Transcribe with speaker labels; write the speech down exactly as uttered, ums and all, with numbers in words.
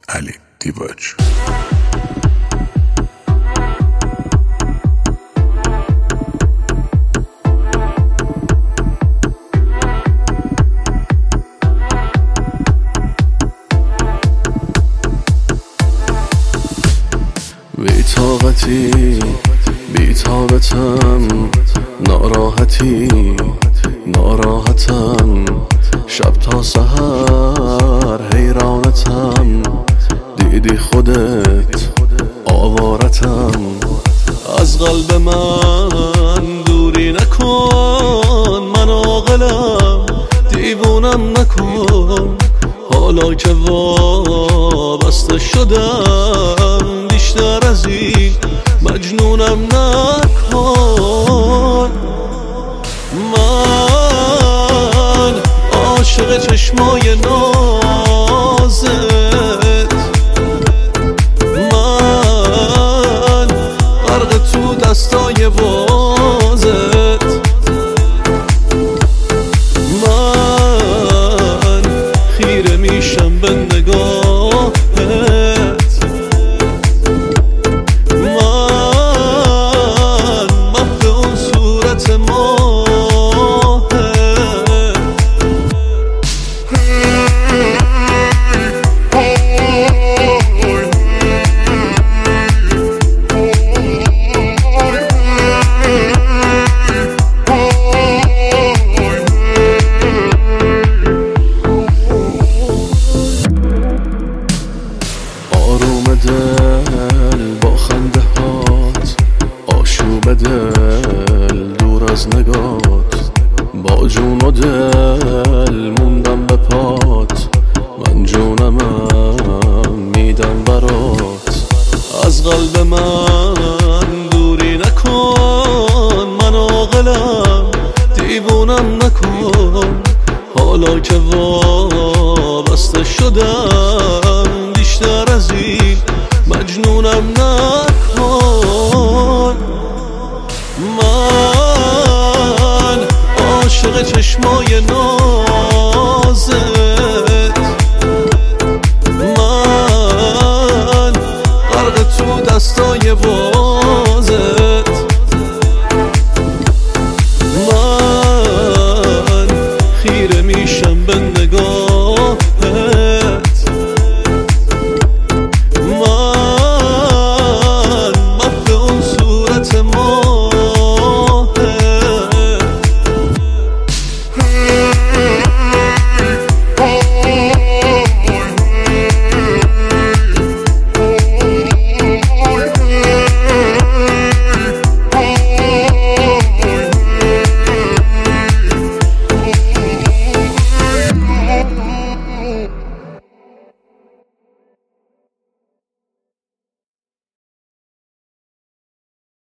Speaker 1: علی دیواج.
Speaker 2: بی‌طاقتی بی‌طاقتم، ناراحتی ناراحتم، شب تا سحر حیرانتم، دیدی خودت آوارتم، از قلب من دوری نکن، من عاقلم دیوونم نکن، حالا که وابسته شدم بیشتر از این مجنونم نکن. من عاشق چشمای نازت، من غرق تو دستای بازت، من خیره میشم به نگاهت، من محو اون صورت ماهت. آروم دل با خنده هات، آشوب دل دور از نگات، با جون و دل موندم به پات، من جونمم میدم برات، از قلب من دوری نکن، من عاقلم دیوونم نکن، حالا که وابسته شدم بیشتر از این مجنونم نکن. من عاشق چشمای نازت،